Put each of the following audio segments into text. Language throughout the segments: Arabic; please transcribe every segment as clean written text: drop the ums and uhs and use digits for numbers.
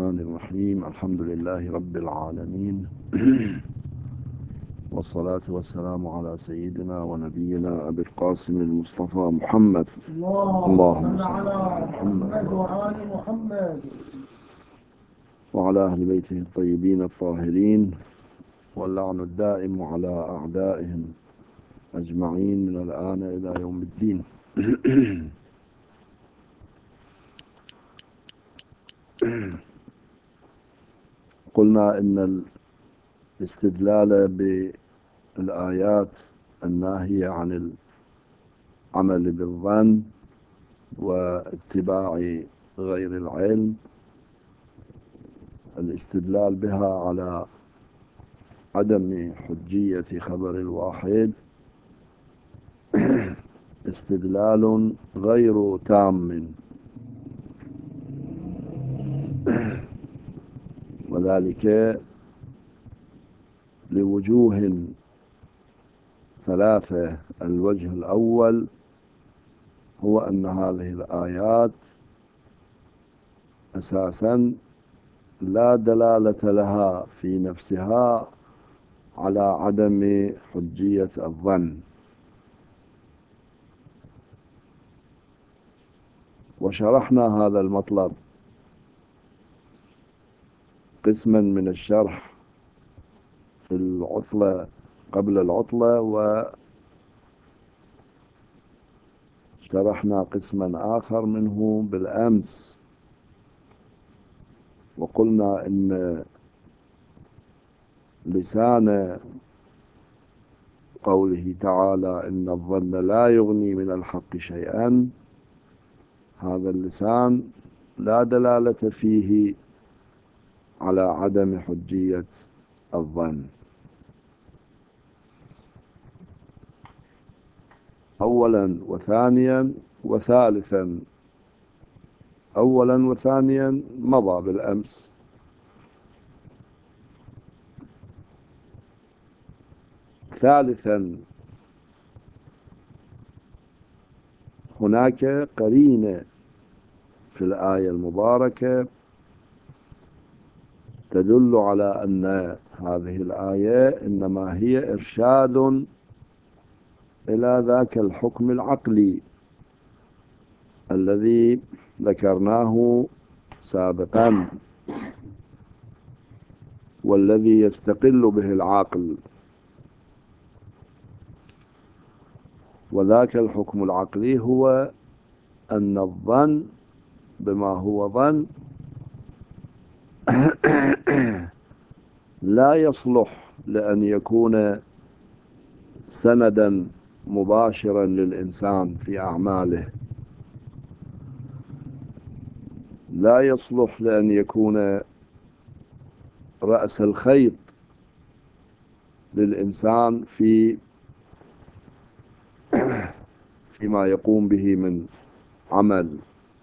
الرحمن الرحيم. الحمد لله رب العالمين والصلاة والسلام على سيدنا ونبينا أبي القاسم المصطفى محمد. اللهم صل على محمد وآل محمد وعلى أهل بيته الطيبين الطاهرين، واللعن الدائم على أعدائهم أجمعين من الآن إلى يوم الدين. قلنا إن الاستدلال بالآيات الناهية عن العمل بالظن واتباع غير العلم، الاستدلال بها على عدم حجية خبر الواحد استدلال غير تام، وذلك لوجوه ثلاثة. الوجه الأول هو أن هذه الآيات أساسا لا دلالة لها في نفسها على عدم حجية الظن، وشرحنا هذا المطلب قسما من الشرح في العطلة قبل العطلة، وشرحنا قسما آخر منه بالأمس، وقلنا إن لسان قوله تعالى إن الظن لا يغني من الحق شيئا، هذا اللسان لا دلالة فيه على عدم حجية الظن. أولا وثانيا وثالثا. أولا وثانيا مضى بالأمس. ثالثا هناك قرينة في الآية المباركة تدل على أن هذه الآية إنما هي إرشاد إلى ذاك الحكم العقلي الذي ذكرناه سابقا، والذي يستقل به العقل، وذاك الحكم العقلي هو أن الظن بما هو ظن لا يصلح لأن يكون سندا مباشرا للإنسان في أعماله، لا يصلح لأن يكون رأس الخيط للإنسان فيما يقوم به من عمل.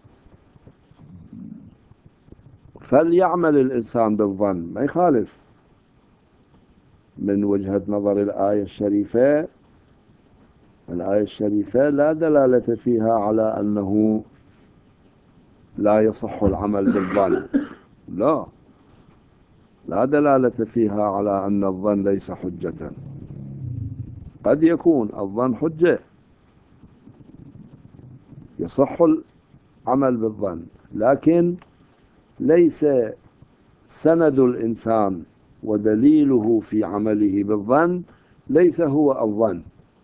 فليعمل الإنسان بالظن، ما يخالف من وجهة نظر الآية الشريفة. الآية الشريفة لا دلالة فيها على أنه لا يصح العمل بالظن، لا دلالة فيها على أن الظن ليس حجة. قد يكون الظن حجة، يصح العمل بالظن، لكن ليس سند الإنسان ودليله في عمله بالظن ليس هو الظن،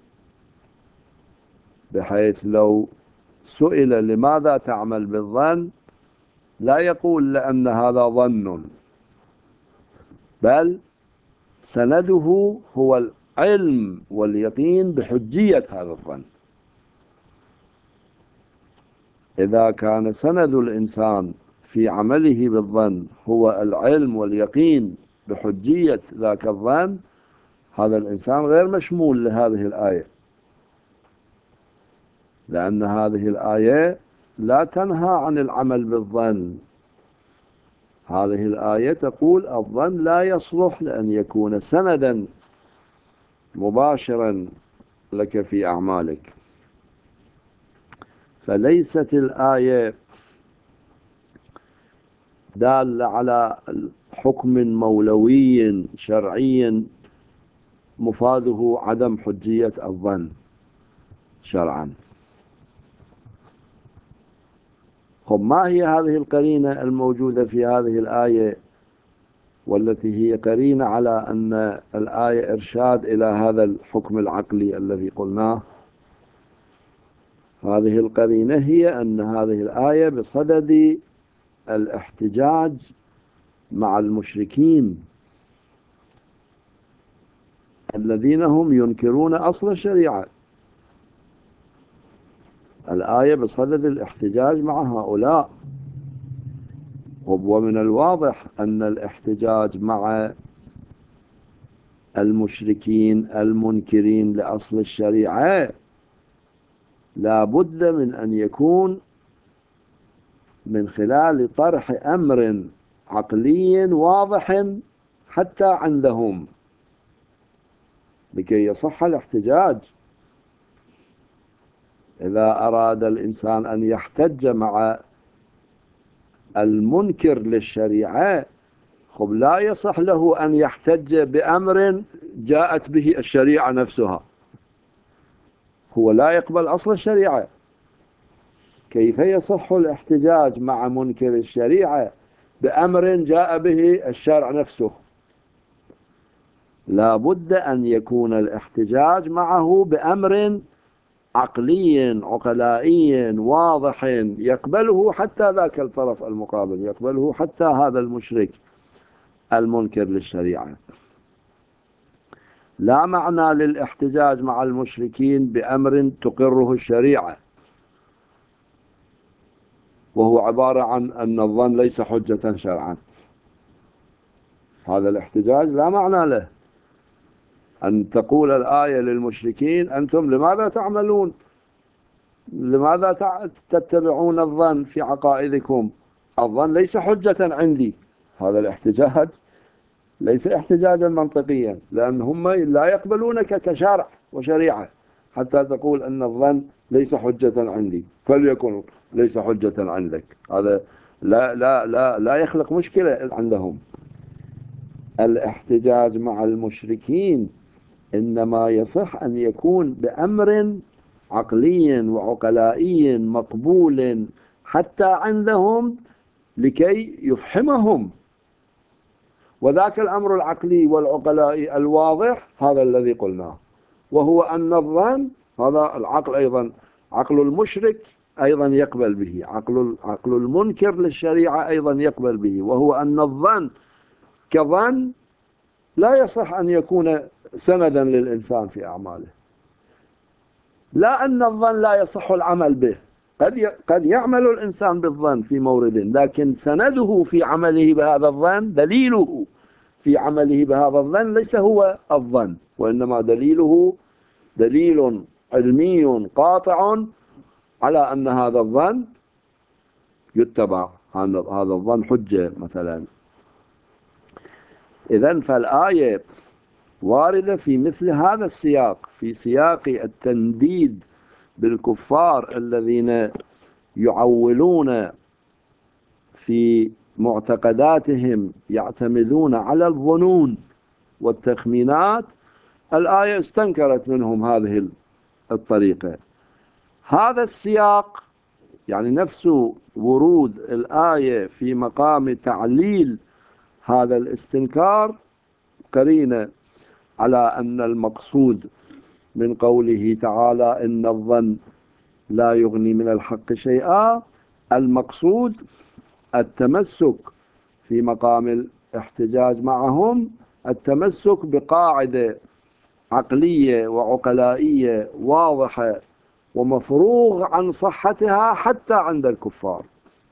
بحيث لو سئل لماذا تعمل بالظن لا يقول لأن هذا ظن، بل سنده هو العلم واليقين بحجية هذا الظن. إذا كان سند الإنسان في عمله بالظن هو العلم واليقين بحجية ذاك الظن، هذا الإنسان غير مشمول لهذه الآية، لأن هذه الآية لا تنهى عن العمل بالظن. هذه الآية تقول الظن لا يصلح لأن يكون سندا مباشرا لك في أعمالك. فليست الآية دالة على حكم مولوي شرعي مفاده عدم حجية الظن شرعا. خب، ما هي هذه القرينة الموجودة في هذه الآية والتي هي قرينة على أن الآية إرشاد إلى هذا الحكم العقلي الذي قلناه؟ هذه القرينة هي أن هذه الآية بصدد الاحتجاج مع المشركين الذين هم ينكرون أصل الشريعة. الآية بصدد الاحتجاج مع هؤلاء، ومن الواضح أن الاحتجاج مع المشركين المنكرين لأصل الشريعة لا بد من أن يكون من خلال طرح أمر عقلي واضح حتى عندهم لكي يصح الاحتجاج. إذا أراد الإنسان أن يحتج مع المنكر للشريعة، خب لا يصح له أن يحتج بأمر جاءت به الشريعة نفسها، هو لا يقبل أصل الشريعة. كيف يصح الاحتجاج مع منكر الشريعة بأمر جاء به الشرع نفسه؟ لا بد أن يكون الاحتجاج معه بأمر عقلي عقلائي واضح يقبله حتى ذاك الطرف المقابل، يقبله حتى هذا المشرك المنكر للشريعة. لا معنى للاحتجاج مع المشركين بأمر تقره الشريعة وهو عبارة عن أن الظن ليس حجة شرعا. هذا الاحتجاج لا معنى له. أن تقول الآية للمشركين أنتم لماذا تعملون، لماذا تتبعون الظن في عقائدكم، الظن ليس حجة عندي. هذا الاحتجاج ليس احتجاجا منطقيا، لأن هم لا يقبلونك كشرع وشريعة حتى تقول أن الظن ليس حجة عندي، فليكن ليس حجة عندك. هذا لا يخلق مشكلة عندهم. الاحتجاج مع المشركين إنما يصح أن يكون بأمر عقلي وعقلائي مقبول حتى عندهم لكي يفهمهم، وذاك الأمر العقلي والعقلائي الواضح هذا الذي قلناه، وهو أن الظن هذا العقل أيضا، عقل المشرك أيضا يقبل به، عقل المنكر للشريعة أيضا يقبل به، وهو أن الظن كظن لا يصح أن يكون سندا للإنسان في أعماله. لا أن الظن لا يصح العمل به، قد يعمل الإنسان بالظن في مورد، لكن سنده في عمله بهذا الظن، دليله في عمله بهذا الظن ليس هو الظن، وإنما دليله دليل علمي قاطع على أن هذا الظن يتبع، هذا الظن حجة مثلا. إذن فالآية واردة في مثل هذا السياق، في سياق التنديد بالكفار الذين يعولون في معتقداتهم يعتمدون على الظنون والتخمينات. الآية استنكرت منهم هذه الطريقة. هذا السياق يعني نفس ورود الآية في مقام تعليل هذا الاستنكار قرينة على أن المقصود من قوله تعالى إن الظن لا يغني من الحق شيئا، المقصود التمسك في مقام الاحتجاج معهم، التمسك بقاعدة عقلية وعقلائية واضحة ومفروغ عن صحتها حتى عند الكفار.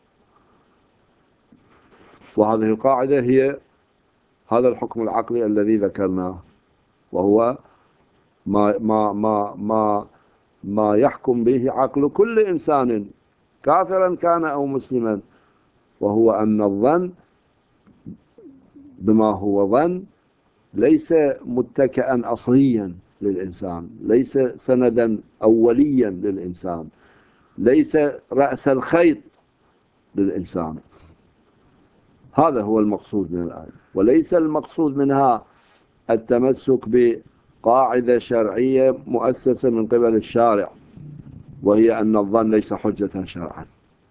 وهذه القاعدة هي هذا الحكم العقلي الذي ذكرناه، وهو ما يحكم به عقل كل إنسان كافرا كان أو مسلما، وهو أن الظن بما هو ظن ليس متكئا أصليا للإنسان، ليس سندا أوليا ليس رأس الخيط للإنسان. هذا هو المقصود من الآية، وليس المقصود منها التمسك بقاعدة شرعية مؤسسة من قبل الشارع، وهي أن الظن ليس حجة شرعا.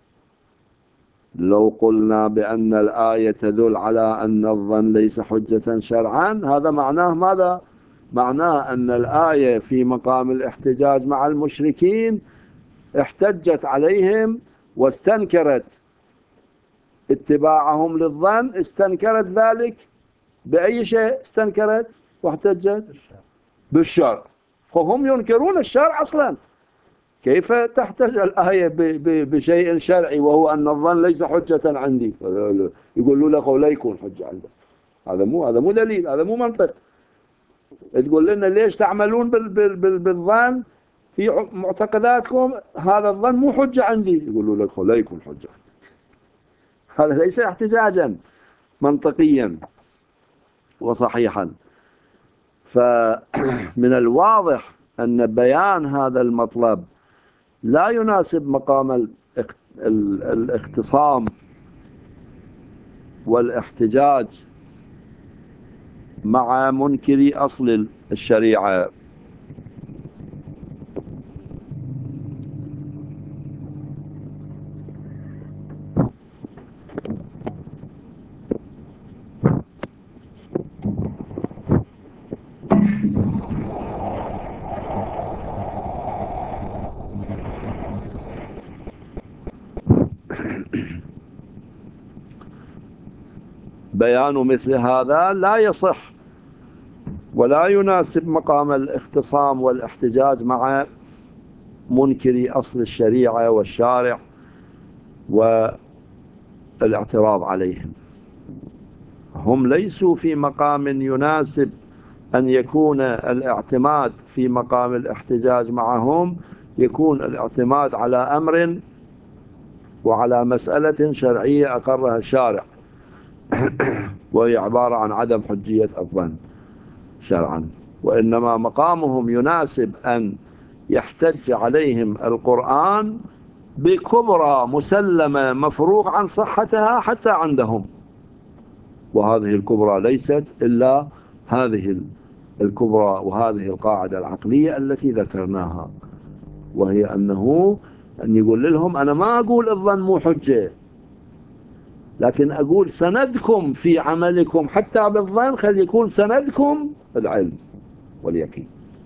لو قلنا بأن الآية تدل على أن الظن ليس حجة شرعا، هذا معناه ماذا؟ معناه أن الآية في مقام الاحتجاج مع المشركين احتجت عليهم واستنكرت اتباعهم للظن، استنكرت ذلك بأي شيء استنكرت واحتجت؟ بالشرع. فهم ينكرون الشرع أصلا، كيف تحتج الآية بشيء شرعي وهو أن الظن ليس حجة عندي؟ يقولوا لك لا يكون حجة عندك. هذا مو دليل، هذا مو منطق. تقول لنا ليش تعملون بالظن في معتقداتكم؟ هذا الظن مو حجة عندي. يقولوا لك لا يكون حجة. هذا ليس احتجاجا منطقيا وصحيحا. فمن الواضح أن بيان هذا المطلب لا يناسب مقام الاختصام والاحتجاج مع منكري أصل الشريعة. بيان مثل هذا لا يصح ولا يناسب مقام الاختصام والاحتجاج مع منكري أصل الشريعة والشارع والاعتراض عليهم. هم ليسوا في مقام يناسب أن يكون الاعتماد في مقام الاحتجاج معهم، يكون الاعتماد على أمر وعلى مسألة شرعية أقرها الشارع وهي عبارة عن عدم حجية الظن شرعا، وإنما مقامهم يناسب أن يحتج عليهم القرآن بكبرى مسلمة مفروغ عن صحتها حتى عندهم، وهذه الكبرى ليست إلا هذه الكبرى وهذه القاعدة العقلية التي ذكرناها، وهي أن يقول لهم أنا ما أقول الظن مو حجة، لكن أقول سندكم في عملكم حتى بالظن خل يكون سندكم العلم واليقين.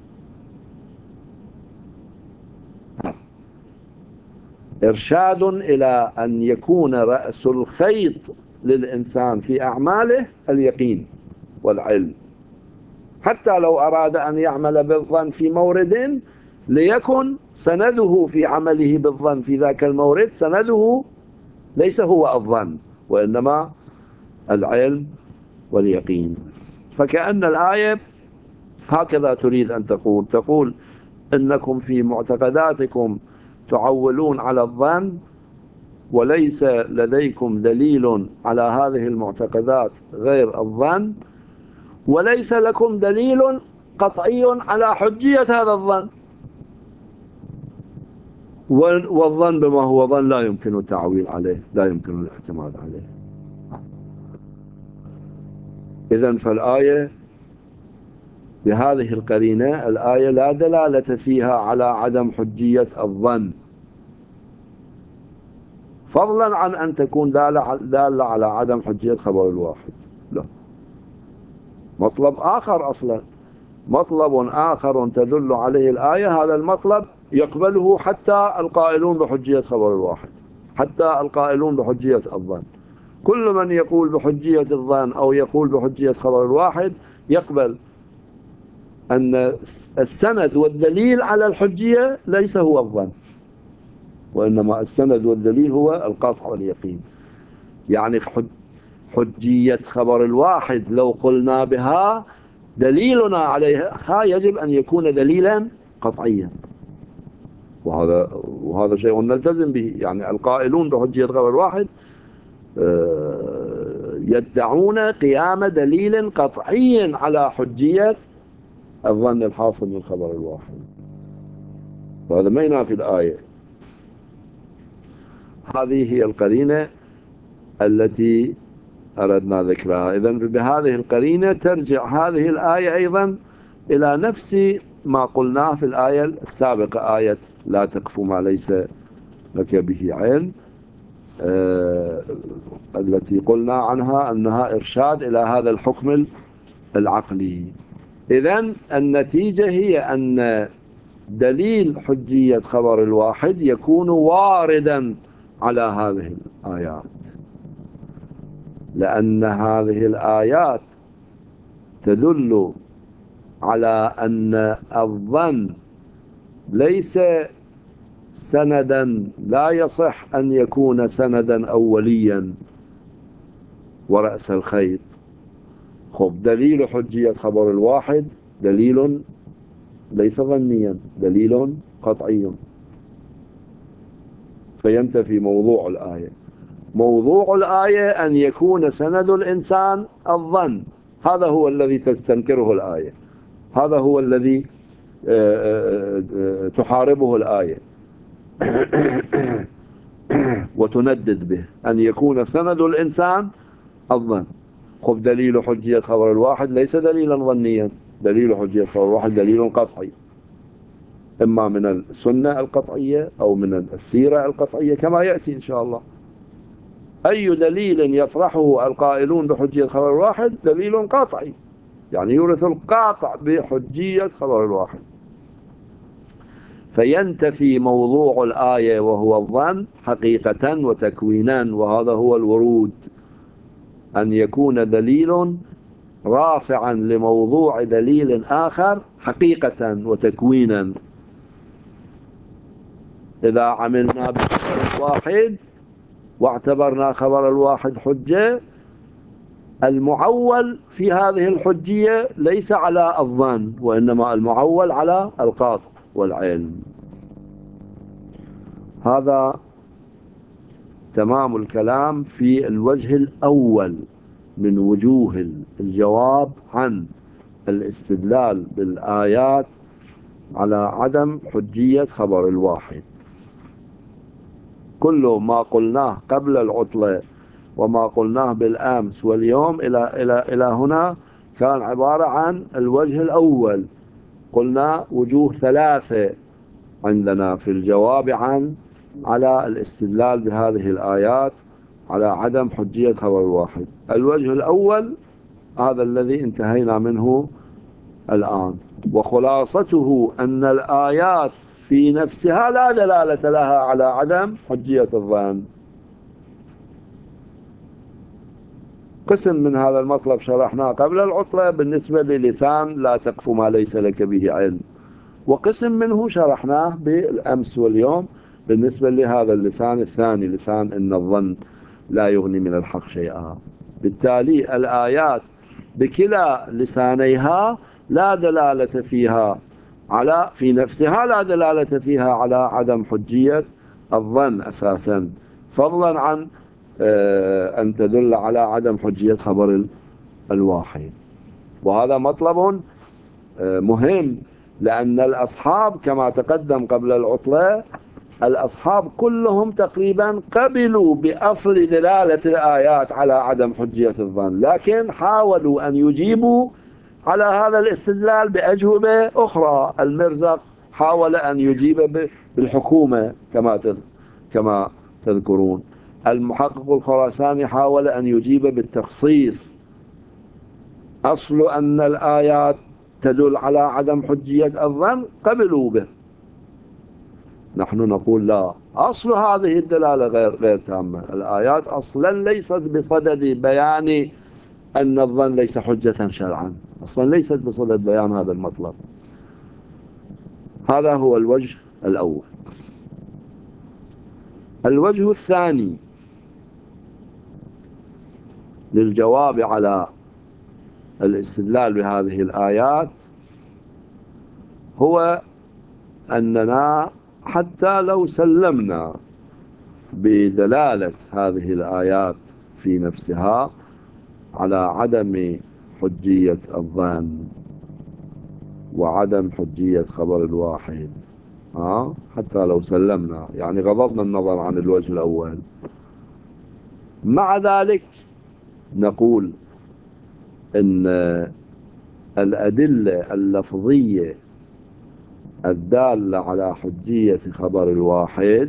إرشاد إلى أن يكون رأس الخيط للإنسان في أعماله اليقين والعلم، حتى لو أراد أن يعمل بالظن في مورد ليكن سنده في عمله بالظن في ذاك المورد سنده ليس هو الظن وإنما العلم واليقين. فكأن الآية هكذا تريد أن تقول إنكم في معتقداتكم تعولون على الظن وليس لديكم دليل على هذه المعتقدات غير الظن، وليس لكم دليل قطعي على حجية هذا الظن، والظن بما هو ظن لا يمكن التعويل عليه، لا يمكن الاعتماد عليه. إذن فالآية بهذه القرينة الآية لا دلالة فيها على عدم حجية الظن، فضلا عن أن تكون دالة على عدم حجية خبر الواحد. لا، مطلب آخر أصلا، مطلب آخر تدل عليه الآية، هذا المطلب يقبله حتى القائلون بحجية خبر الواحد، حتى القائلون بحجية الظن. كل من يقول بحجية الظن أو يقول بحجية خبر الواحد يقبل أن السند والدليل على الحجية ليس هو الظن، وإنما السند والدليل هو القطع واليقين. يعني حجية خبر الواحد لو قلنا بها دليلنا عليها يجب أن يكون دليلا قطعيا، وهذا شيء نلتزم به. يعني القائلون بحجية خبر الواحد يدعون قيام دليل قطعي على حجية الظن الحاصل من خبر الواحد، وهذا ما ينافي الآية. هذه هي القرينة التي أردنا ذكرها. إذن بهذه القرينة ترجع هذه الآية أيضا إلى نفس ما قلناه في الآية السابقة، آية لا تقف ما ليس لك به علم، التي قلنا عنها أنها إرشاد إلى هذا الحكم العقلي. إذن النتيجة هي أن دليل حجية خبر الواحد يكون واردا على هذه الآيات، لأن هذه الآيات تدل على أن الظن ليس سندا، لا يصح أن يكون سندا أوليا ورأس الخيط. خب دليل حجية خبر الواحد دليل ليس ظنيا، دليل قطعي، فينتفي موضوع الآية. موضوع الآية أن يكون سند الإنسان الظن، هذا هو الذي تستنكره الآية، هذا هو الذي تحاربه الآية وتندد به، أن يكون سند الإنسان الظن. خب دليل حجية خبر الواحد ليس دليلا ظنيا، دليل حجية خبر الواحد دليل قطعي، إما من السنة القطعية أو من السيرة القطعية كما يأتي إن شاء الله. أي دليل يطرحه القائلون بحجية خبر الواحد دليل قطعي، يعني يورث القاطع بحجية خبر الواحد، فينتفي موضوع الآية وهو الظن حقيقة وتكوينا، وهذا هو الورود، أن يكون دليل رافعا لموضوع دليل آخر حقيقة وتكوينا. إذا عملنا بخبر الواحد واعتبرنا خبر الواحد حجة، المعول في هذه الحجية ليس على الظن، وإنما المعول على القاطع والعلم. هذا تمام الكلام في الوجه الأول من وجوه الجواب عن الاستدلال بالآيات على عدم حجية خبر الواحد. كل ما قلناه قبل العطلة وما قلناه بالأمس واليوم إلى هنا كان عبارة عن الوجه الأول. قلنا وجوه ثلاثة عندنا في الجواب على الاستدلال بهذه الآيات على عدم حجية خبر الواحد. الوجه الأول هذا الذي انتهينا منه الآن، وخلاصته أن الآيات في نفسها لا دلالة لها على عدم حجية الظن. قسم من هذا المطلب شرحناه قبل العطلة بالنسبة للسان لا تقف ما ليس لك به علم، وقسم منه شرحناه بالأمس واليوم بالنسبة لهذا اللسان الثاني، لسان إن الظن لا يغني من الحق شيئا. بالتالي الآيات بكلا لسانيها لا دلالة فيها في نفسها لا دلالة فيها على عدم حجية الظن أساسا، فضلا عن أن تدل على عدم حجية خبر الواحد. وهذا مطلب مهم، لأن الأصحاب كما تقدم قبل العطلة الأصحاب كلهم تقريبا قبلوا بأصل دلالة الآيات على عدم حجية الظن، لكن حاولوا أن يجيبوا على هذا الاستدلال بأجوبة أخرى. المرزق حاول أن يجيب بالحكومة كما تذكرون، المحقق الخراساني حاول أن يجيب بالتخصيص. أصل أن الآيات تدل على عدم حجية الظن قبلوا به. نحن نقول لا، أصل هذه الدلالة غير تامة. الآيات أصلا ليست بصدد بيان أن الظن ليس حجة شرعا، أصلا ليست بصدد بيان هذا المطلب. هذا هو الوجه الأول. الوجه الثاني للجواب على الاستدلال بهذه الآيات هو أننا حتى لو سلمنا بدلالة هذه الآيات في نفسها على عدم حجية الظن وعدم حجية خبر الواحد، حتى لو سلمنا، يعني غضضنا النظر عن الوجه الأول، مع ذلك نقول إن الأدلة اللفظية الدالة على حجية خبر الواحد،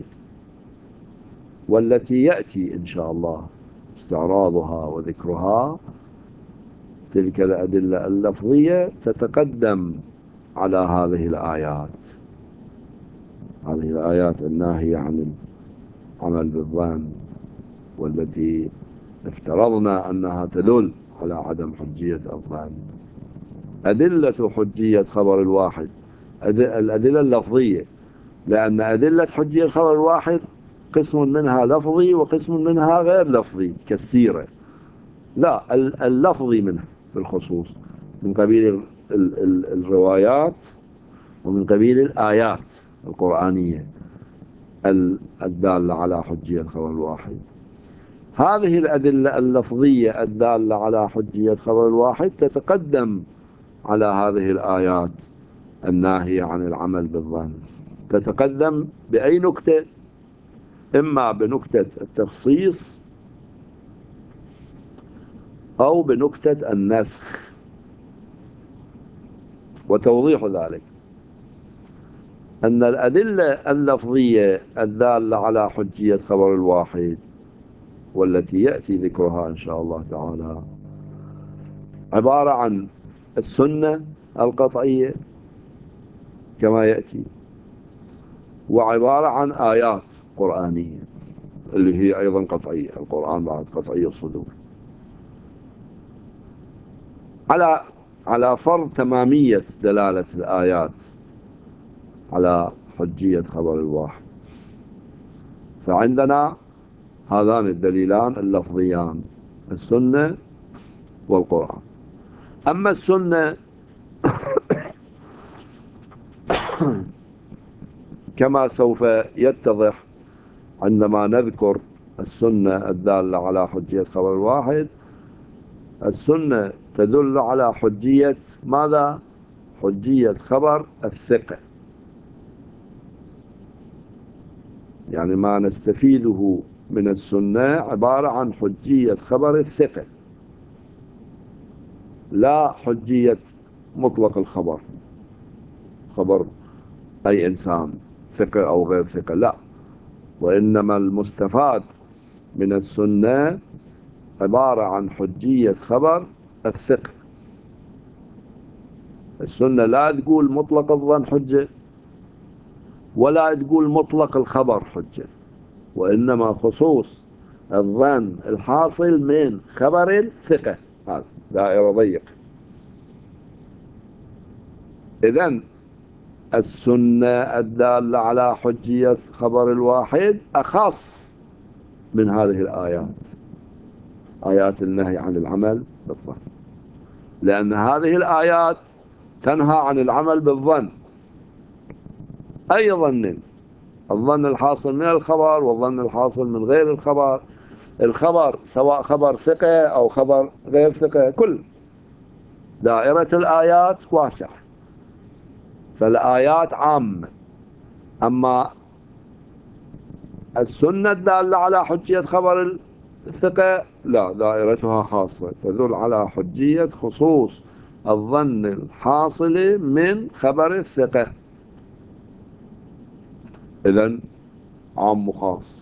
والتي يأتي إن شاء الله استعراضها وذكرها، تلك الأدلة اللفظية تتقدم على هذه الآيات. هذه الآيات الناهية عن العمل بالظن، والتي افترضنا أنها تدل على عدم حجية الظن. أدلة حجية خبر الواحد الأدلة اللفظية، لأن أدلة حجية خبر الواحد قسم منها لفظي وقسم منها غير لفظي كالسيرة. لا، اللفظي منها بالخصوص من قبيل الروايات ومن قبيل الآيات القرآنية الدالة على حجية خبر الواحد. هذه الأدلة اللفظية الدالة على حجية خبر الواحد تتقدم على هذه الآيات الناهية عن العمل بالظن. تتقدم بأي نكتة؟ إما بنكتة التخصيص أو بنكتة النسخ. وتوضيح ذلك أن الأدلة اللفظية الدالة على حجية خبر الواحد، والتي يأتي ذكرها إن شاء الله تعالى، عبارة عن السنة القطعية كما يأتي، وعبارة عن آيات قرآنية اللي هي أيضا قطعية. القرآن بعد قطعي الصدور، على فرض تمامية دلالة الآيات على حجية خبر الواحد. فعندنا هذان الدليلان اللفظيان، السنة والقرآن. أما السنة كما سوف يتضح عندما نذكر السنة الدالة على حجية خبر الواحد، السنة تدل على حجية ماذا؟ حجية خبر الثقة. يعني ما نستفيده من السنة عبارة عن حجية خبر الثقة، لا حجية مطلق الخبر، خبر أي إنسان ثقة أو غير ثقة، لا. وإنما المستفاد من السنة عبارة عن حجية خبر الثقة. السنة لا تقول مطلق الظن حجة، ولا تقول مطلق الخبر حجة، وإنما خصوص الظن الحاصل من خبر الثقة. هذا دائرة ضيق. إذن السنة الدالة على حجية خبر الواحد أخص من هذه الآيات، آيات النهي عن العمل بالظن، لأن هذه الآيات تنهى عن العمل بالظن، أي ظن، الظن الحاصل من الخبر والظن الحاصل من غير الخبر. الخبر سواء خبر ثقة أو خبر غير ثقة، كل دائرة الآيات واسعة، فالآيات عامة. أما السنة الدالة على حجية خبر الثقة لا، دائرتها خاصة، تدل على حجية خصوص الظن الحاصل من خبر الثقة. إذن عام وخاص،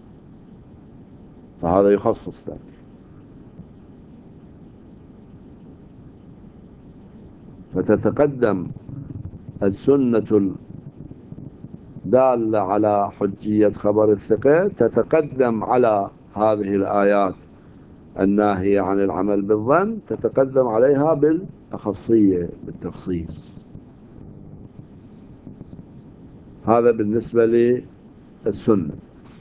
فهذا يخصص ذلك. فتتقدم السنة الدالة على حجية خبر الثقة، تتقدم على هذه الآيات الناهية عن العمل بالظن، تتقدم عليها بالأخصية، بالتخصيص. هذا بالنسبة للسنة.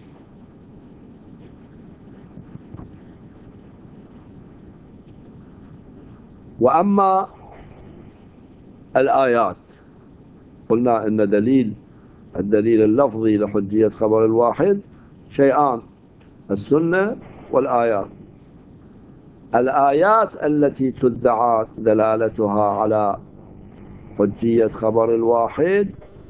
وأما الآيات، قلنا إن الدليل اللفظي لحجية خبر الواحد شيئان: السنة والآيات. الآيات التي تدعى دلالتها على حجية خبر الواحد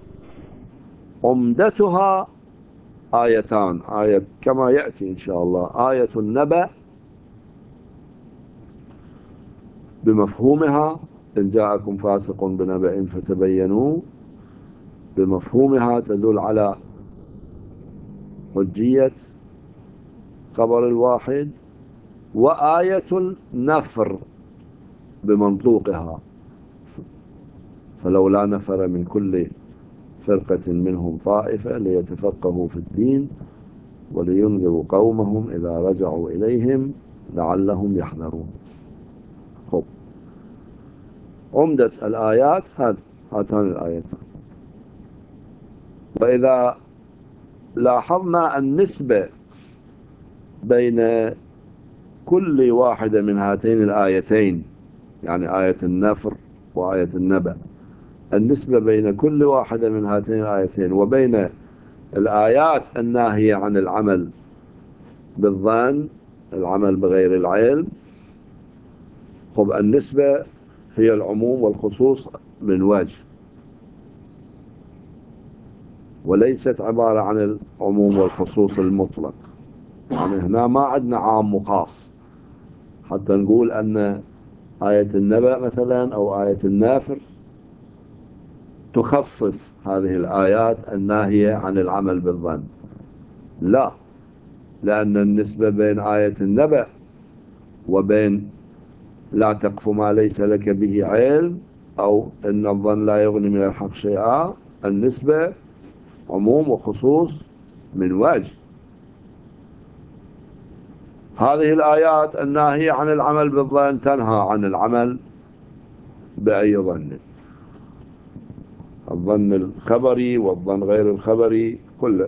عمدتها آيتان، آية كما يأتي إن شاء الله، آية النبأ بمفهومها إن جاءكم فاسق بنبأ فتبينوا، بمفهومها تدل على حجية خبر الواحد. وآية النفر بمنطوقها، فلولا نفر من كل فرقة منهم طائفة ليتفقهوا في الدين ولينذروا قومهم إذا رجعوا إليهم لعلهم يحذرون. خب، عمدة الآيات هاتان الآيتان. وإذا لاحظنا النسبة بين كل واحدة من هاتين الآيتين، يعني آية النفر وآية النبأ، النسبة بين كل واحدة من هاتين الآيتين وبين الآيات الناهية عن العمل بالظن، العمل بغير العلم، خب النسبة هي العموم والخصوص من وجه، وليست عبارة عن العموم والخصوص المطلق. يعني هنا ما عندنا عام وخاص حتى نقول أن آية النبأ مثلا أو آية النافر تخصص هذه الآيات الناهية عن العمل بالظن. لا، لأن النسبة بين آية النبأ وبين لا تقف ما ليس لك به علم أو إن الظن لا يغني من الحق شيئا، النسبة عموم وخصوص من وجه. هذه الآيات الناهية عن العمل بالظن تنهى عن العمل بأي ظن، الظن الخبري والظن غير الخبري كله.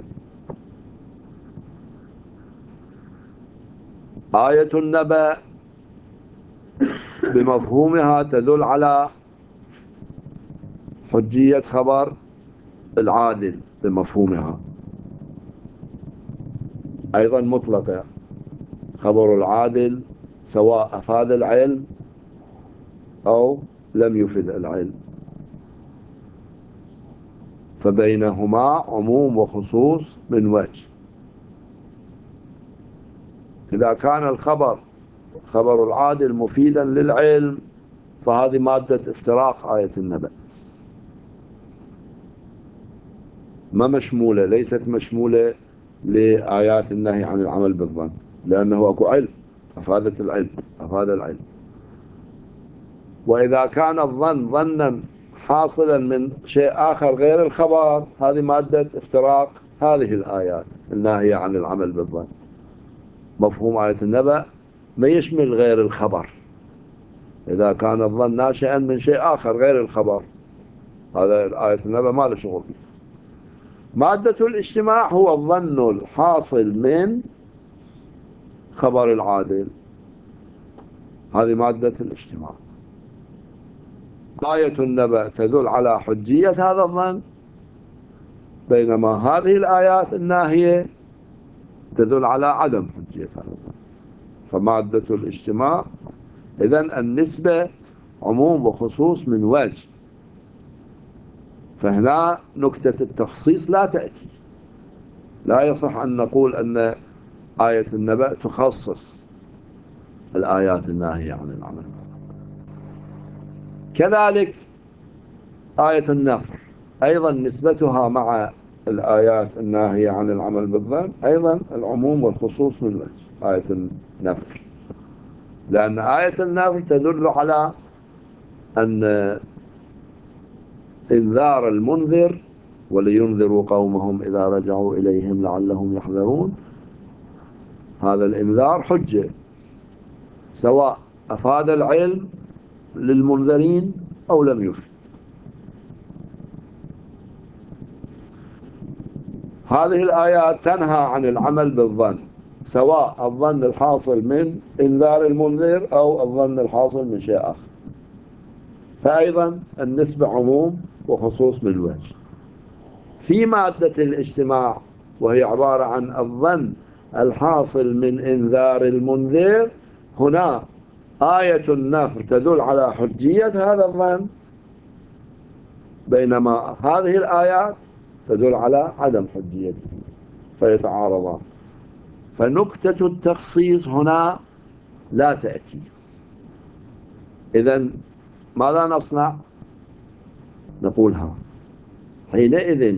آية النبأ بمفهومها تدل على حجية خبر العادل بمفهومها، أيضا مطلقة. خبر العادل سواء أفاد العلم أو لم يفد العلم، فبينهما عموم وخصوص من وجه. إذا كان خبر العادل مفيدا للعلم فهذه مادة افتراق آية النبأ، ما مشمولة، ليست مشمولة لآيات النهي عن العمل بالظن، لأنه أكو علم أفادت العلم، أفاد العلم. وإذا كان الظن ظنا حاصلا من شيء آخر غير الخبر، هذه مادة افتراق هذه الآيات الناهية عن العمل بالظن. مفهوم آية النبأ ما يشمل غير الخبر، إذا كان الظن ناشئا من شيء آخر غير الخبر، هذا آية النبأ ما له شغل. مادة الاجتماع هو الظن الحاصل من خبر العادل، هذه مادة الاجتماع. آية النبأ تدل على حجية هذا الظن، بينما هذه الآيات الناهية تدل على عدم حجية هذا الظن. فمادة الاجتماع إذن النسبة عموم وخصوص من وجه، فهنا نكتة التخصيص لا تأتي. لا يصح أن نقول أن آية النبأ تخصص الآيات الناهية عن العمل. كذلك آية النفر أيضا نسبتها مع الآيات الناهية عن العمل بالظن أيضا العموم والخصوص من وجه آية النفر، لأن آية النفر تدل على أن إنذار المنذر ولينذروا قومهم إذا رجعوا إليهم لعلهم يحذرون، هذا الإنذار حجة سواء أفاد العلم للمنذرين أو لم يفد. هذه الآيات تنهى عن العمل بالظن، سواء الظن الحاصل من إنذار المنذر أو الظن الحاصل من شيء آخر، فأيضا النسبة عموم وخصوص من وجه. في مادة الاجتماع وهي عبارة عن الظن الحاصل من إنذار المنذر، هنا آية النفر تدل على حجية هذا الظن، بينما هذه الآيات تدل على عدم حجيته، فيتعارضان. فنكتة التخصيص هنا لا تأتي. إذن ماذا نصنع؟ نقولها حينئذ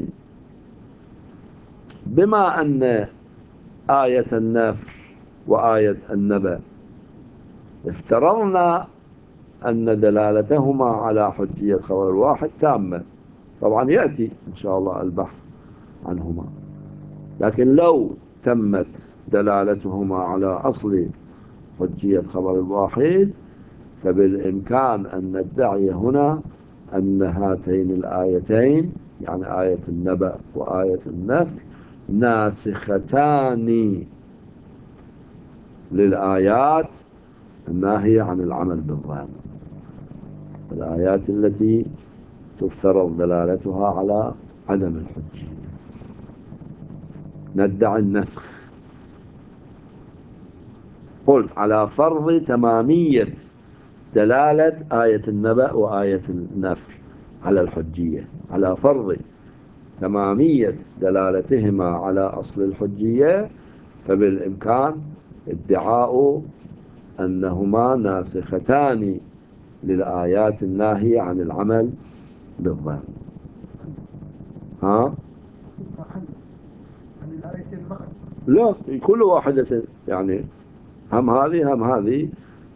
بما أن آية النفر وآية النبأ افترضنا أن دلالتهما على حجية خبر الواحد تامة، طبعا يأتي إن شاء الله البحث عنهما، لكن لو تمت دلالتهما على أصل حجية خبر الواحد فبالإمكان أن ندعي هنا أن هاتين الآيتين، يعني آية النبأ وآية النفر، ناسختان للآيات الناهية عن العمل بالظن، الآيات التي تفترض دلالتها على عدم الحجية ندعي النسخ. قلت على فرض تمامية دلالة آية النبأ وآية النفر على الحجية، على فرض تمامية دلالتهما على أصل الحجية فبالإمكان ادعاء أنهما ناسختان للآيات الناهية عن العمل بالظن. ها؟ لا، كل واحدة يعني هم هذه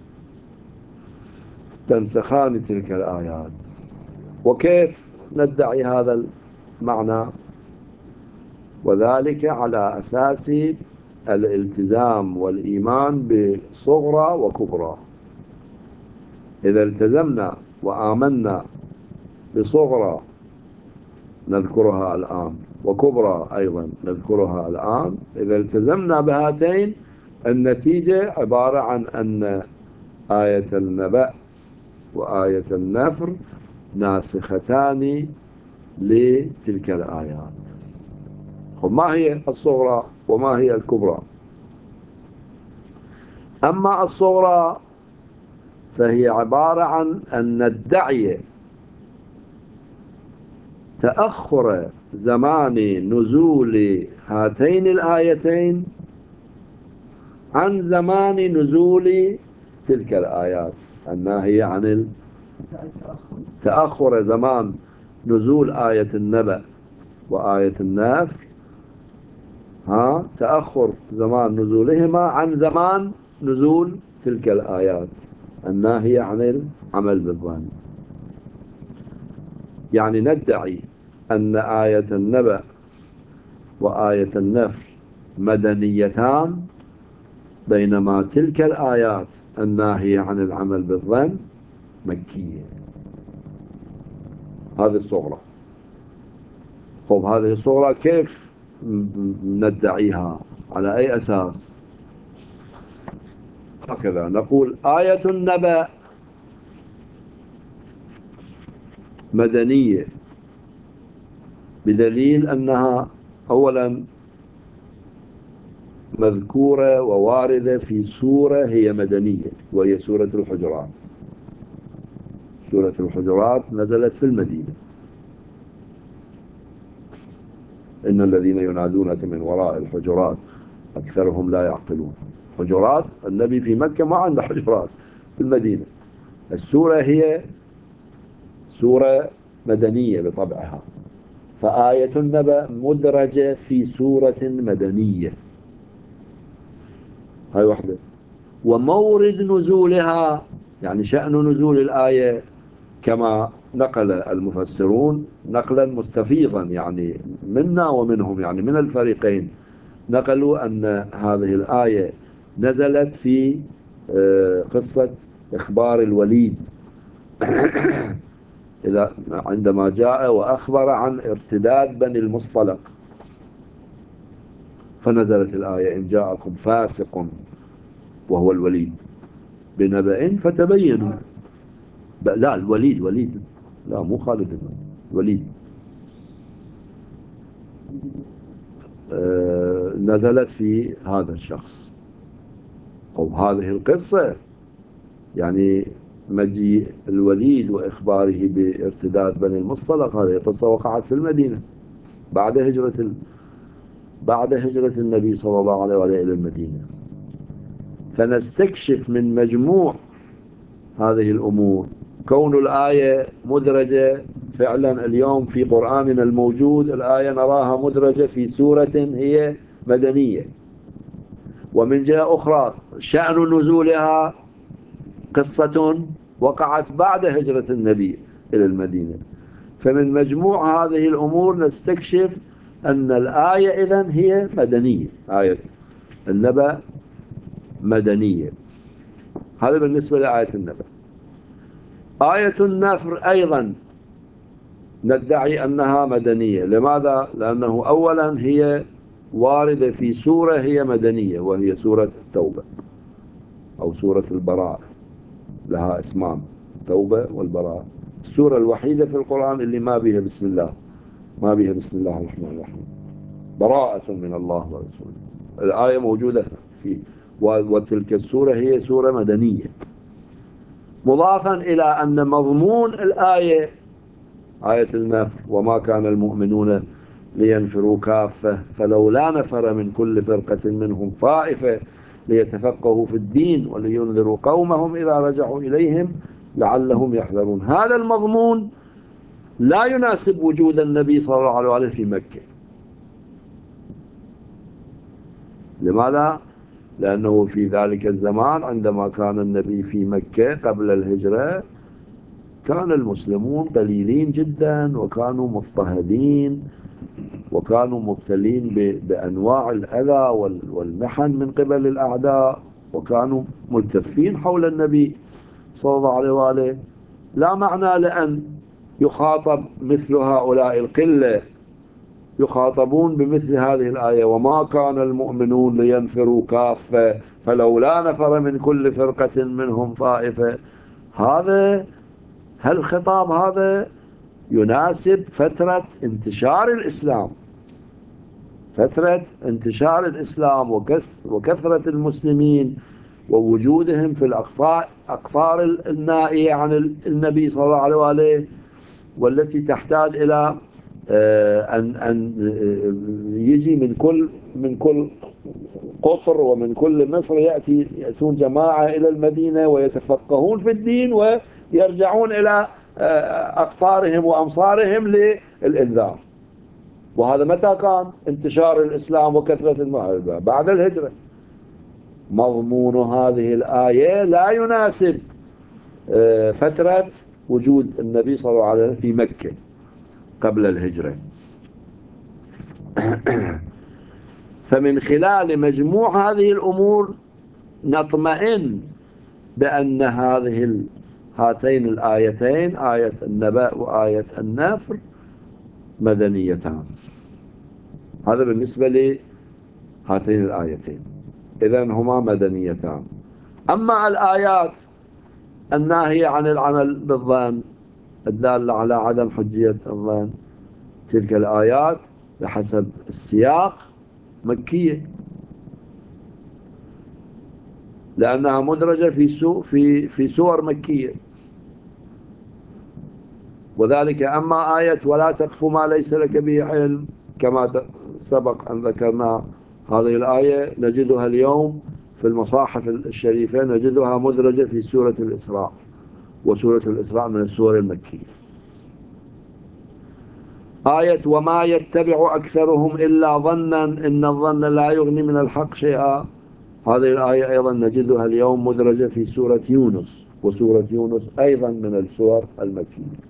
تنسخان تلك الآيات. وكيف ندعي هذا المعنى؟ وذلك على أساس الالتزام والإيمان بصغرى وكبرى. إذا التزمنا وآمنا بصغرى نذكرها الآن وكبرى أيضا نذكرها الآن، إذا التزمنا بهاتين النتيجة عبارة عن أن آية النبأ وآية النفر ناسختان لتلك الآيات. ما هي الصغرى وما هي الكبرى؟ أما الصغرى فهي عبارة عن أن ندعي تأخر زمان نزول هاتين الآيتين عن زمان نزول تلك الآيات الناهية عن تأخر زمان نزول آية النبأ وآية النفر، تأخر زمان نزولهما عن زمان نزول تلك الآيات الناهية عن العمل بالظن. يعني ندعي أن آية النبأ وآية النفر مدنيتان، بينما تلك الآيات الناهية عن العمل بالظن مكية. هذه الصغرى. هذه الصغرى كيف ندعيها؟ على أي أساس؟ هكذا نقول آية النبأ مدنية بدليل أنها أولا مذكورة وواردة في سورة هي مدنية وهي سورة الحجرات. سورة الحجرات نزلت في المدينة. إن الذين ينادونك من وراء الحجرات أكثرهم لا يعقلون. حجرات، النبي في مكة ما عنده حجرات، في المدينة. السورة هي سورة مدنية بطبعها، فآية النبأ مدرجة في سورة مدنية. هاي واحدة. ومورد نزولها يعني شأن نزول الآية كما نقل المفسرون نقلا مستفيضا، يعني منا ومنهم، يعني من الفريقين، نقلوا أن هذه الآية نزلت في قصة إخبار الوليد إذا عندما جاء وأخبر عن ارتداد بني المصطلق، فنزلت الآية إن جاءكم فاسق وهو الوليد بنبأ فتبينوا. لا، وليد، لا مو خالد، الوليد. نزلت في هذا الشخص. هذه القصة يعني مجيء الوليد وإخباره بارتداد بني المصطلق، هذه قصة وقعت في المدينة بعد هجرة النبي صلى الله عليه وآله إلى المدينة. فنستكشف من مجموع هذه الأمور. كون الآية مدرجة فعلا اليوم في قرآننا الموجود، الآية نراها مدرجة في سورة هي مدنية، ومن جهة أخرى شأن نزولها قصة وقعت بعد هجرة النبي إلى المدينة. فمن مجموع هذه الأمور نستكشف أن الآية إذن هي مدنية، آية النبأ مدنية. هذا بالنسبة لآية النبأ. آية النفر أيضا ندعي أنها مدنية. لماذا؟ لأنه أولا هي واردة في سورة هي مدنية، وهي سورة التوبة أو سورة البراءة، لها اسمان، التوبة والبراءة. السورة الوحيدة في القرآن اللي ما بها بسم الله، ما بها بسم الله الرحمن الرحيم، براءة من الله ورسوله. الآية موجودة فيه، وتلك السورة هي سورة مدنية. مضافا إلى أن مضمون الآية آية النفر، وما كان المؤمنون لينفروا كافة فلولا نفر من كل فرقة منهم طائفة ليتفقهوا في الدين ولينذروا قومهم إذا رجعوا إليهم لعلهم يحذرون. هذا المضمون لا يناسب وجود النبي صلى الله عليه وسلم في مكة. لماذا؟ لأنه في ذلك الزمان عندما كان النبي في مكة قبل الهجرة كان المسلمون قليلين جدا، وكانوا مضطهدين، وكانوا مبتلين بأنواع الأذى والمحن من قبل الأعداء، وكانوا ملتفين حول النبي صلى الله عليه وآله. لا معنى لأن يخاطب مثل هؤلاء القلة، يخاطبون بمثل هذه الآية وما كان المؤمنون لينفروا كافة فلولا نفر من كل فرقة منهم طائفة. هل الخطاب هذا يناسب فترة انتشار الإسلام، فترة انتشار الإسلام وكثرة المسلمين ووجودهم في الأقطار النائية عن النبي صلى الله عليه وآله، والتي تحتاج إلى أن يجي من كل قطر ومن كل مصر يأتون جماعة إلى المدينة ويتفقهون في الدين ويرجعون إلى أقطارهم وأمصارهم للإنذار. وهذا متى كان انتشار الإسلام وكثرة المعرفة؟ بعد الهجرة. مضمون هذه الآية لا يناسب فترة وجود النبي صلى الله عليه وسلم في مكة قبل الهجرة. فمن خلال مجموع هذه الأمور نطمئن بأن هاتين الآيتين، آية النبأ وآية النفر، مدنيتان. هذا بالنسبة لهاتين الآيتين، إذن هما مدنيتان. أما الآيات الناهية عن العمل بالظن الدالة على عدم حجية الظن، تلك الآيات بحسب السياق مكية، لأنها مدرجة في سور مكية. وذلك أما آية ولا تقف ما ليس لك به علم، كما سبق أن ذكرنا، هذه الآية نجدها اليوم في المصاحف الشريفة، نجدها مدرجة في سورة الإسراء، وسورة الإسراء من السور المكية. آية وما يتبع أكثرهم إلا ظنا إن الظن لا يغني من الحق شيئا، هذه الآية أيضا نجدها اليوم مدرجة في سورة يونس، وسورة يونس أيضا من السور المكية.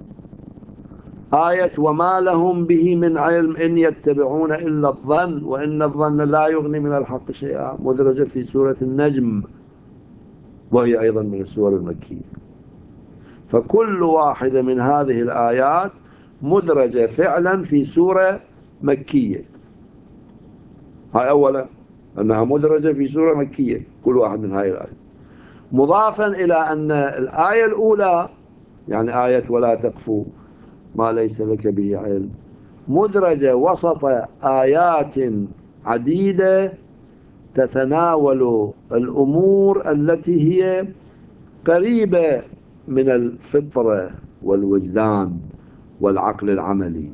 آية وما لهم به من علم إن يتبعون إلا الظن وإن الظن لا يغني من الحق شيئا، مدرجة في سورة النجم، وهي أيضا من السور المكية. فكل واحدة من هذه الآيات مدرجة فعلا في سورة مكية. هاي أولا أنها مدرجة في سورة مكية كل واحد من هذه الآيات. مضافا إلى أن الآية الأولى، يعني آية ولا تقف ما ليس لك به علم، مدرجة وسط آيات عديدة تتناول الأمور التي هي قريبة من الفطرة والوجدان والعقل العملي.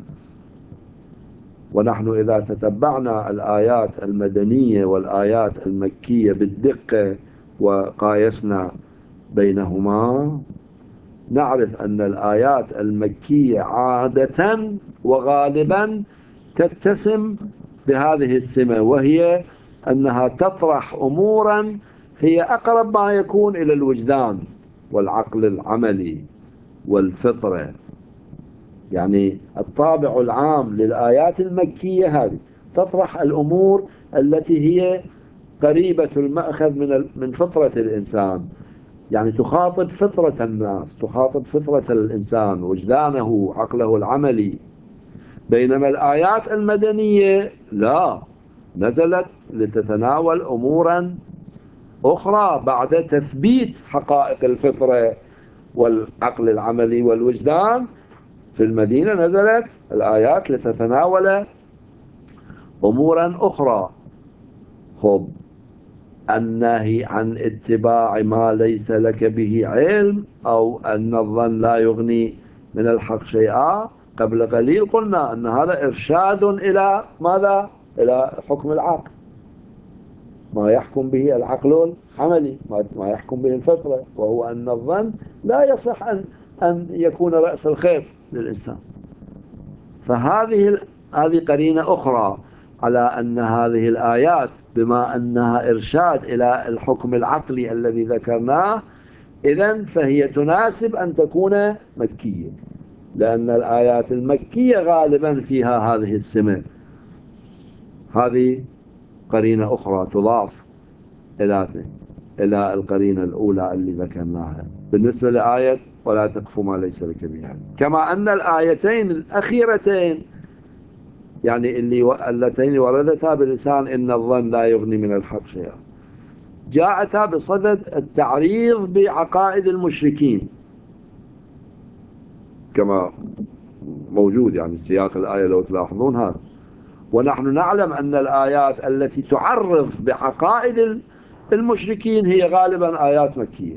ونحن إذا تتبعنا الآيات المدنية والآيات المكية بالدقة وقايسنا بينهما، نعرف أن الآيات المكية عادة وغالبا تتسم بهذه السمة، وهي أنها تطرح أمورا هي أقرب ما يكون إلى الوجدان والعقل العملي والفطرة. يعني الطابع العام للآيات المكية هذه تطرح الأمور التي هي قريبة المأخذ من فطرة الإنسان، يعني تخاطب فطرة الناس، تخاطب فطرة الإنسان، وجدانه، عقله العملي. بينما الآيات المدنية لا، نزلت لتتناول أمورا أخرى بعد تثبيت حقائق الفطرة والعقل العملي والوجدان. في المدينة نزلت الآيات لتتناول أمورا أخرى. خب، النهي عن اتباع ما ليس لك به علم، أو أن الظن لا يغني من الحق شيئا. قبل قليل قلنا أن هذا إرشاد إلى ماذا؟ إلى حكم العقل، ما يحكم به العقل العملي، ما يحكم به الفطرة، وهو أن الظن لا يصح أن يكون رأس الخيط للإنسان. هذه قرينة أخرى على أن هذه الآيات بما أنها إرشاد إلى الحكم العقلي الذي ذكرناه، إذن فهي تناسب أن تكون مكية، لأن الآيات المكية غالبا فيها هذه السمة. هذه قرينة أخرى تضاف إلى القرينة الأولى اللي ذكرناها بالنسبة لآية ولا تقف ما ليس لك به علم. كما أن الآيتين الأخيرتين، يعني اللتين وردتا بلسان إن الظن لا يغني من الحق شيئا، جاءتا بصدد التعريض بعقائد المشركين، كما موجود يعني سياق الآية لو تلاحظون هذا. ونحن نعلم أن الآيات التي تعرض بعقائد المشركين هي غالبا آيات مكية.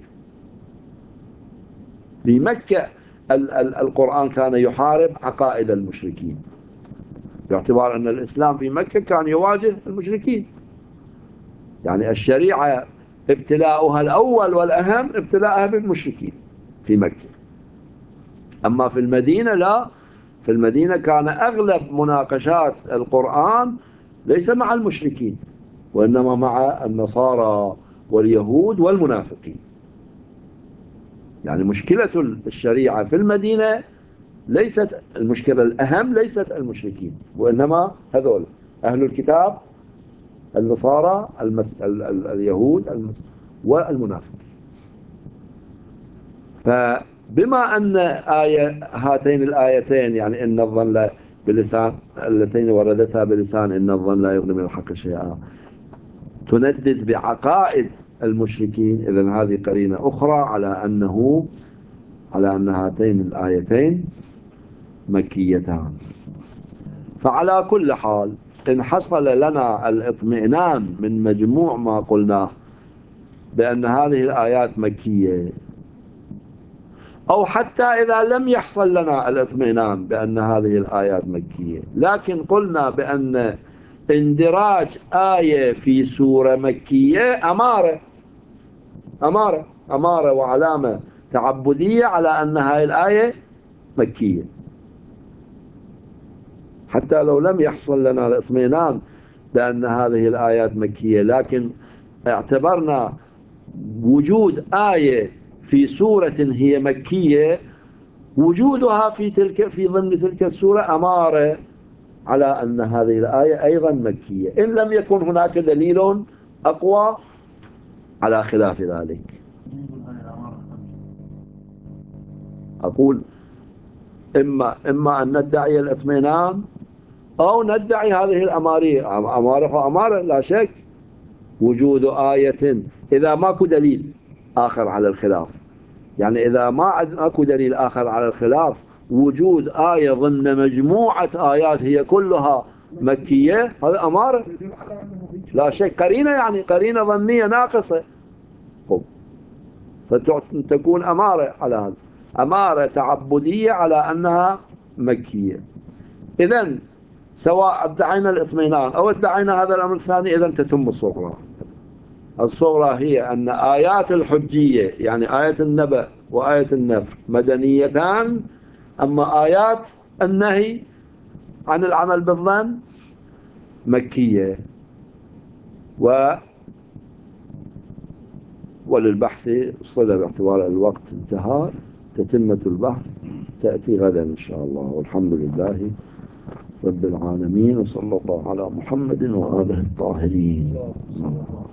بمكة القرآن كان يحارب عقائد المشركين، باعتبار أن الإسلام في مكة كان يواجه المشركين. يعني الشريعة ابتلاؤها الأول والأهم ابتلاءها بالمشركين في مكة. أما في المدينة لا، في المدينة كان أغلب مناقشات القرآن ليس مع المشركين، وإنما مع النصارى واليهود والمنافقين. يعني مشكلة الشريعة في المدينة ليست المشكلة الأهم، ليست المشركين، وإنما هذول أهل الكتاب، النصارى، اليهود والمنافقين. فبما أن هاتين الآيتين، يعني إن الظن بلسان، اللتين وردتها بلسان إن الظن لا يغني من الحق شيئا، تندد بعقائد المشركين، إذن هذه قرينة أخرى على أن هاتين الآيتين مكيتان. فعلى كل حال، إن حصل لنا الاطمئنان من مجموع ما قلناه بأن هذه الآيات مكية، أو حتى إذا لم يحصل لنا الاطمئنان بأن هذه الآيات مكية، لكن قلنا بأن اندراج آية في سورة مكية أمارة وعلامة تعبدية على أن هذه الآية مكية، حتى لو لم يحصل لنا الاطمئنان بأن هذه الآيات مكية، لكن اعتبرنا وجود آية في سورة هي مكية، وجودها في ضمن تلك السورة أمارة على أن هذه الآية أيضا مكية، إن لم يكن هناك دليل أقوى على خلاف ذلك. أقول إما أن ندعي الاطمئنان أو ندعي هذه الأمارية. أمارة لا شك، وجود آية إذا ماكو دليل آخر على الخلاف، يعني إذا ماكو دليل آخر على الخلاف، وجود آية ضمن مجموعة آيات هي كلها مكية، هذا أمارة لا شك، قرينة، يعني قرينة ظنية ناقصة، فتكون أمارة على هذا، أمارة تعبدية على أنها مكية. إذن سواء ادعينا الاطمئنان أو ادعينا هذا الأمر الثاني، إذن تتم الصورة. الصغرى هي أن آيات الحجية يعني آية النبأ وآية النفي مدنيتان، أما آيات النهي عن العمل بالظن مكية. وللبحث صلة باعتبار الوقت انتهى. تتمة البحث تأتي غدا إن شاء الله، والحمد لله رب العالمين، وصلى الله على محمد وآله الطاهرين.